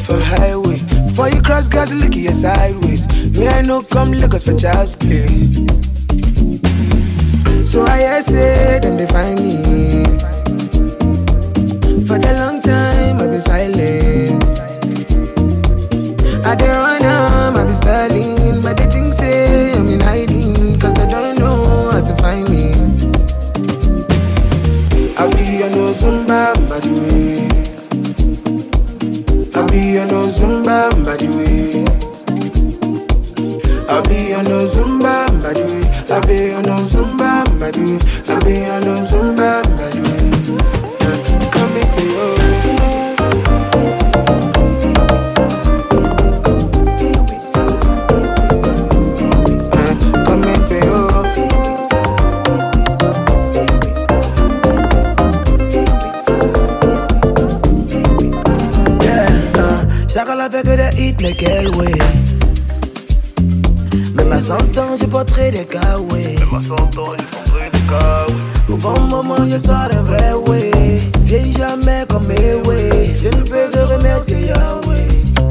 for highway. Before you cross, guys, look at your sideways. Me, I know come Lagos for child's play. So I say them they find me. For the long time I've been silent. I dey run I be styling. But they think say I'm in hiding, cause they don't know how to find me. I be on no Zumba by the way. I be on no Zumba by the way. I be on no Zumba by the way. I be on no Zumba by the way. I be on no Zumba by the way. Coming to you. Chaque la fait que des hits, mais quel way. Même à 100 ans, j'ai pas très des cas, ouais. Au bon moment, je sors un vrai way. Viens jamais comme mes way. Je ne peux que remercier Yahweh.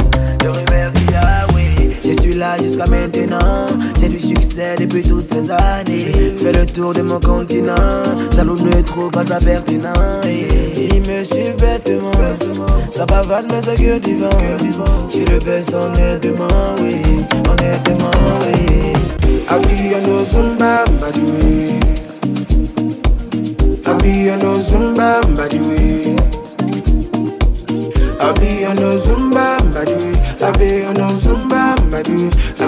Je suis là jusqu'à maintenant. J'ai du succès depuis toutes ces années. Fais le tour de mon continent. Jaloux ne trouve pas ça pertinent. Ils me suivent bêtement. Ça bavade mais c'est que du vent. J'suis le best honnêtement, oui. Honnêtement, oui. I be on no Zumba by the way. I be on no Zumba by the way. I be on no Zumba by the way. I be on no Zumba by the way.